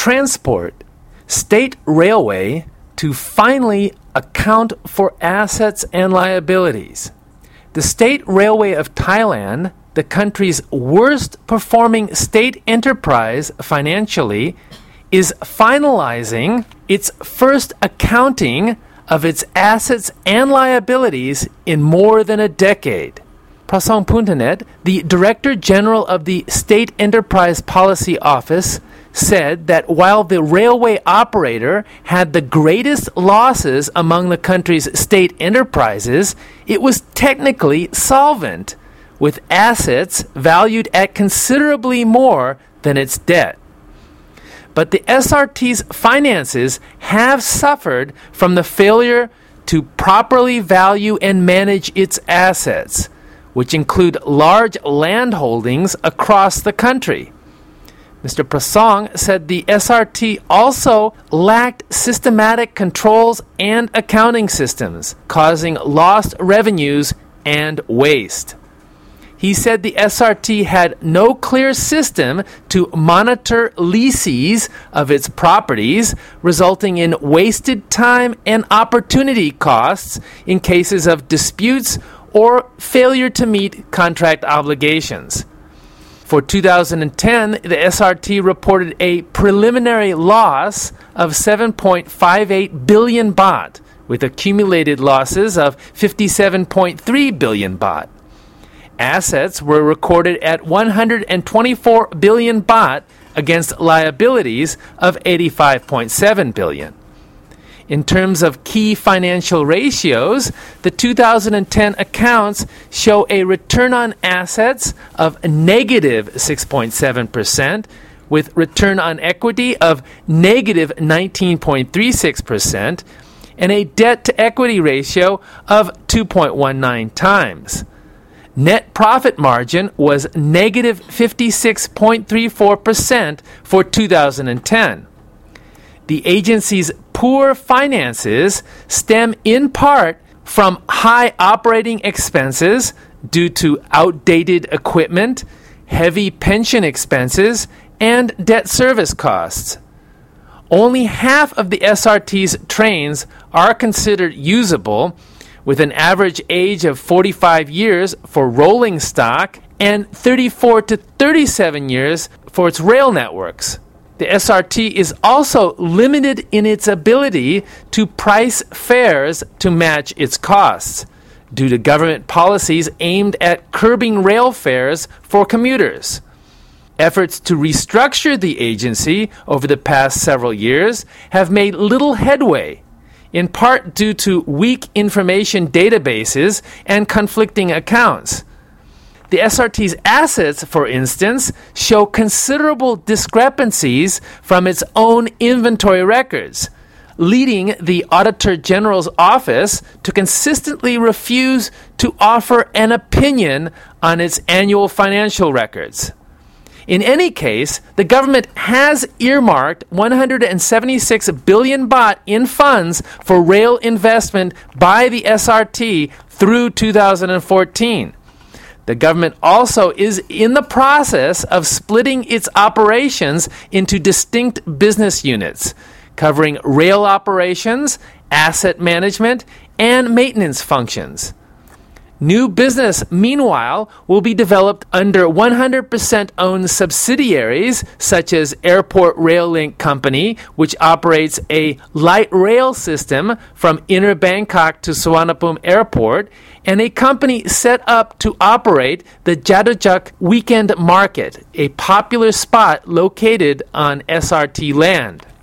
transport state railway to finally account for assets and liabilities. The State Railway of Thailand, the country's worst performing state enterprise financially, is finalizing its first accounting of its assets and liabilities in more than a decade. Prasong Puntanet, the Director General of the State Enterprise Policy Office, said that while the railway operator had the greatest losses among the country's state enterprises, it was technically solvent, with assets valued at considerably more than its debt. But the SRT's finances have suffered from the failure to properly value and manage its assets, which include large land holdings across the country. Mr. Prasong said the SRT also lacked systematic controls and accounting systems, causing lost revenues and waste. He said the SRT had no clear system to monitor leases of its properties, resulting in wasted time and opportunity costs in cases of disputes or failure to meet contract obligations. For 2010, the SRT reported a preliminary loss of 7.58 billion baht, with accumulated losses of 57.3 billion baht. Assets were recorded at 124 billion baht against liabilities of 85.7 billion. In terms of key financial ratios, the 2010 accounts show a return on assets of negative 6.7%, with return on equity of negative 19.36%, and a debt-to-equity ratio of 2.19 times. Net profit margin was negative 56.34% for 2010. The agency's poor finances stem in part from high operating expenses due to outdated equipment, heavy pension expenses, and debt service costs. Only half of the SRT's trains are considered usable, with an average age of 45 years for rolling stock and 34 to 37 years for its rail networks. The SRT is also limited in its ability to price fares to match its costs, due to government policies aimed at curbing rail fares for commuters. Efforts to restructure the agency over the past several years have made little headway, in part due to weak information databases and conflicting accounts. The SRT's assets, for instance, show considerable discrepancies from its own inventory records, leading the Auditor General's office to consistently refuse to offer an opinion on its annual financial records. In any case, the government has earmarked 176 billion baht in funds for rail investment by the SRT through 2014. The government also is in the process of splitting its operations into distinct business units, covering rail operations, asset management, and maintenance functions. New business, meanwhile, will be developed under 100% owned subsidiaries such as Airport Rail Link Company, which operates a light rail system from Inner Bangkok to Suvarnabhumi Airport, and a company set up to operate the Jatuchak Weekend Market, a popular spot located on SRT land.